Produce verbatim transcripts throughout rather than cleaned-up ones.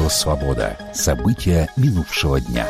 Радио «Свобода». События минувшего дня.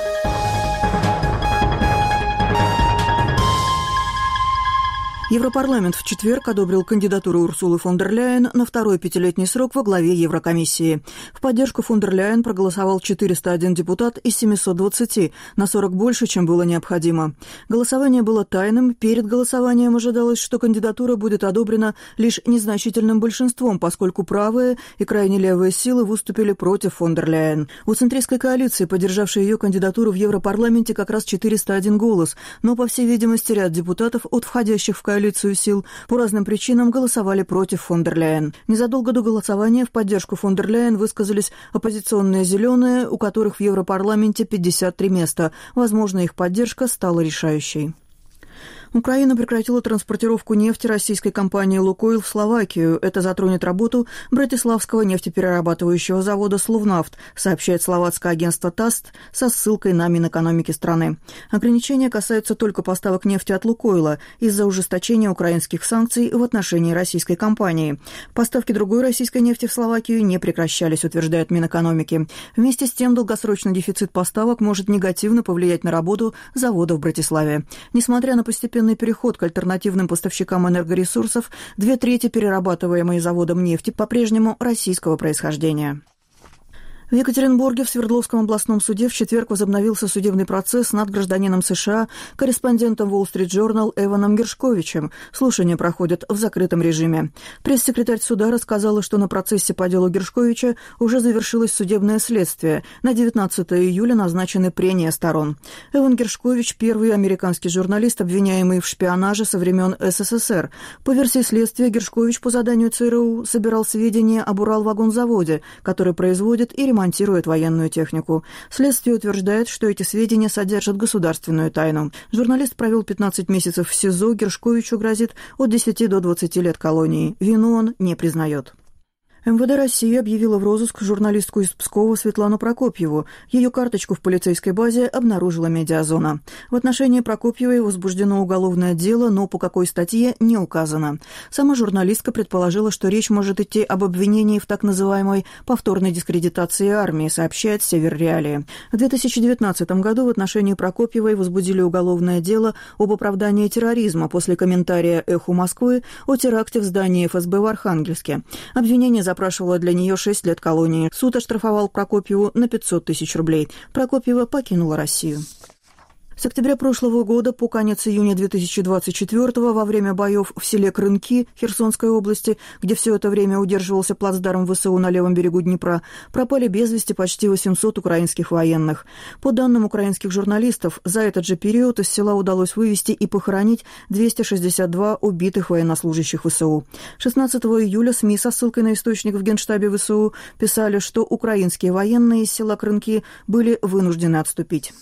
Европарламент в четверг одобрил кандидатуру Урсулы фон дер Ляйен на второй пятилетний срок во главе Еврокомиссии. В поддержку фон дер Ляйен проголосовал четыреста один депутат из семисот двадцати, на сорок больше, чем было необходимо. Голосование было тайным. Перед голосованием ожидалось, что кандидатура будет одобрена лишь незначительным большинством, поскольку правые и крайне левые силы выступили против фон дер Ляйен. У центристской коалиции, поддержавшей ее кандидатуру в Европарламенте, как раз четыреста один голос, но, по всей видимости, ряд депутатов от входящих в коалицию сил по разным причинам голосовали против фон дер Ляйен. Незадолго до голосования в поддержку фон дер Ляйен высказались оппозиционные «зеленые», у которых в Европарламенте пятьдесят три места. Возможно, их поддержка стала решающей. Украина прекратила транспортировку нефти российской компании «Лукойл» в Словакию. Это затронет работу Братиславского нефтеперерабатывающего завода «Словнафт», сообщает словацкое агентство ТАСС со ссылкой на Минэкономики страны. Ограничения касаются только поставок нефти от «Лукойла» из-за ужесточения украинских санкций в отношении российской компании. Поставки другой российской нефти в Словакию не прекращались, утверждает Минэкономики. Вместе с тем, долгосрочный дефицит поставок может негативно повлиять на работу завода в Братиславе. Несмотря на постепенный переход к альтернативным поставщикам энергоресурсов, две трети перерабатываемой заводом нефти по-прежнему российского происхождения. В Екатеринбурге в Свердловском областном суде в четверг возобновился судебный процесс над гражданином США, корреспондентом Wall Street Journal Эваном Гершковичем. Слушания проходят в закрытом режиме. Пресс-секретарь суда рассказала, что на процессе по делу Гершковича уже завершилось судебное следствие. На девятнадцатое июля назначены прения сторон. Эван Гершкович – первый американский журналист, обвиняемый в шпионаже со времен СССР. По версии следствия, Гершкович по заданию ЦРУ собирал сведения об Уралвагонзаводе, который производит и ремонтирует ремонтирует военную технику. Следствие утверждает, что эти сведения содержат государственную тайну. Журналист провел пятнадцать месяцев в СИЗО, Гершковичу грозит от десяти до двадцати лет колонии. Вину он не признает. эм вэ дэ России объявила в розыск журналистку из Пскова Светлану Прокопьеву. Ее карточку в полицейской базе обнаружила «Медиазона». В отношении Прокопьевой возбуждено уголовное дело, но по какой статье не указано. Сама журналистка предположила, что речь может идти об обвинении в так называемой повторной дискредитации армии, сообщает «Север Реалии». В две тысячи девятнадцатом году в отношении Прокопьевой возбудили уголовное дело об оправдании терроризма после комментария «Эху Москвы» о теракте в здании эф эс бэ в Архангельске. Обвинение за запрашивала для нее шесть лет колонии. Суд оштрафовал Прокопьеву на пятьсот тысяч рублей. Прокопьева покинула Россию. С октября прошлого года по конец июня две тысячи двадцать четвёртого во время боев в селе Крынки Херсонской области, где все это время удерживался плацдарм вэ эс у на левом берегу Днепра, пропали без вести почти восемьсот украинских военных. По данным украинских журналистов, за этот же период из села удалось вывести и похоронить двести шестьдесят два убитых военнослужащих вэ эс у. шестнадцатого июля СМИ со ссылкой на источник в Генштабе вэ эс у писали, что украинские военные из села Крынки были вынуждены отступить.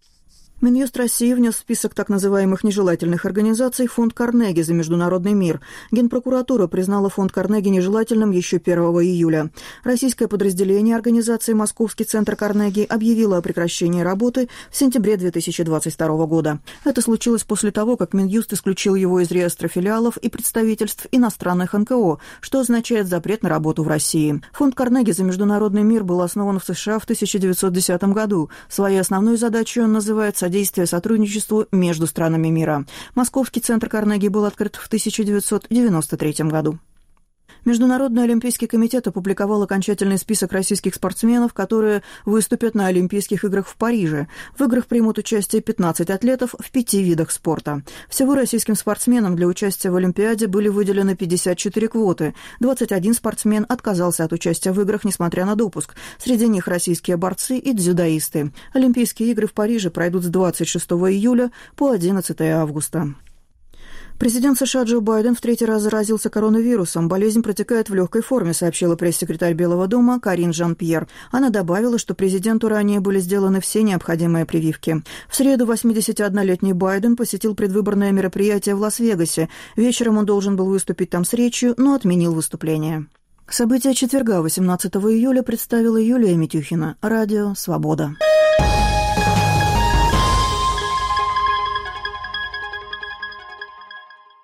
Минюст России внес в список так называемых нежелательных организаций фонд Карнеги за международный мир. Генпрокуратура признала фонд Карнеги нежелательным еще первого июля. Российское подразделение организации «Московский центр Карнеги» объявило о прекращении работы в сентябре две тысячи двадцать второго года. Это случилось после того, как Минюст исключил его из реестра филиалов и представительств иностранных эн ка о, что означает запрет на работу в России. Фонд Карнеги за международный мир был основан в США в тысяча девятьсот десятом году. Своей основной задачей он называет содействие сотрудничеству между странами мира. Московский центр Карнеги был открыт в тысяча девятьсот девяносто третьем году. Международный олимпийский комитет опубликовал окончательный список российских спортсменов, которые выступят на Олимпийских играх в Париже. В играх примут участие пятнадцать атлетов в пяти видах спорта. Всего российским спортсменам для участия в Олимпиаде были выделены пятьдесят четыре квоты. двадцать один спортсмен отказался от участия в играх, несмотря на допуск. Среди них российские борцы и дзюдоисты. Олимпийские игры в Париже пройдут с двадцать шестого июля по одиннадцатого августа. Президент США Джо Байден в третий раз заразился коронавирусом. Болезнь протекает в легкой форме, сообщила пресс-секретарь Белого дома Карин Жан-Пьер. Она добавила, что президенту ранее были сделаны все необходимые прививки. В среду восьмидесятиоднолетний Байден посетил предвыборное мероприятие в Лас-Вегасе. Вечером он должен был выступить там с речью, но отменил выступление. События четверга, восемнадцатого июля, представила Юлия Митюхина. Радио «Свобода».